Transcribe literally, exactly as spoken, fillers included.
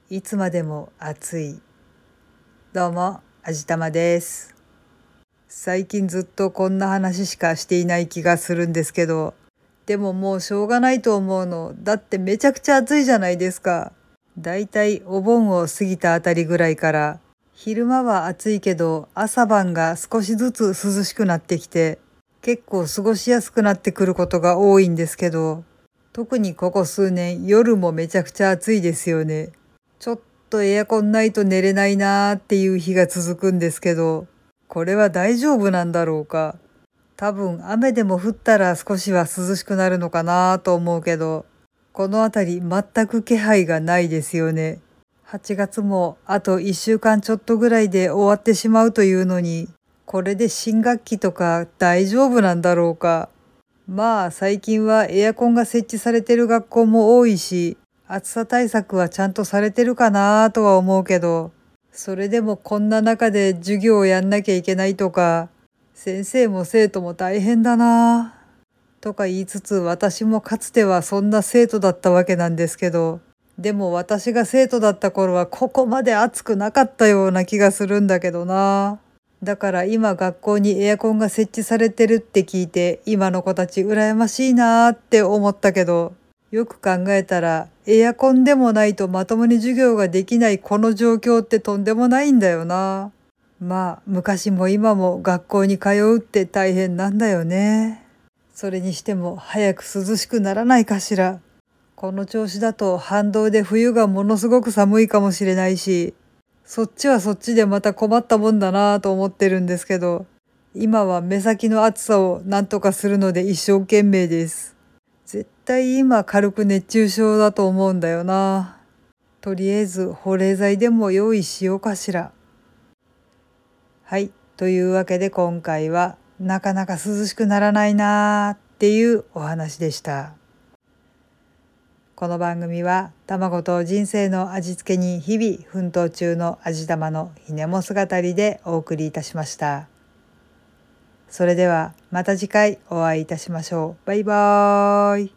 いつまでも暑い。どうも、あじたまです。最近ずっとこんな話しかしていない気がするんですけど、でももうしょうがないと思うの。だってめちゃくちゃ暑いじゃないですか。だいたいお盆を過ぎたあたりぐらいから、昼間は暑いけど朝晩が少しずつ涼しくなってきて、結構過ごしやすくなってくることが多いんですけど、特にここ数年夜もめちゃくちゃ暑いですよね。ちょっとエアコンないと寝れないなーっていう日が続くんですけど、これは大丈夫なんだろうか。多分雨でも降ったら少しは涼しくなるのかなと思うけど、この辺り全く気配がないですよね。はちがつもあといっしゅうかんちょっとぐらいで終わってしまうというのに、これで新学期とか大丈夫なんだろうか。まあ最近はエアコンが設置されてる学校も多いし、暑さ対策はちゃんとされてるかなとは思うけど、それでもこんな中で授業をやんなきゃいけないとか、先生も生徒も大変だなとか言いつつ、私もかつてはそんな生徒だったわけなんですけど、でも私が生徒だった頃はここまで暑くなかったような気がするんだけどな。だから今学校にエアコンが設置されてるって聞いて、今の子たち羨ましいなーって思ったけど、よく考えたらエアコンでもないとまともに授業ができないこの状況ってとんでもないんだよな。まあ昔も今も学校に通うって大変なんだよね。それにしても早く涼しくならないかしら。この調子だと反動で冬がものすごく寒いかもしれないし、そっちはそっちでまた困ったもんだなぁと思ってるんですけど、今は目先の暑さをなんとかするので一生懸命です。絶対今軽く熱中症だと思うんだよな。とりあえず保冷剤でも用意しようかしら。はい。というわけで今回はなかなか涼しくならないなーっていうお話でした。この番組は卵と人生の味付けに日々奮闘中の味玉のひねも姿りでお送りいたしました。それではまた次回お会いいたしましょう。バイバーイ。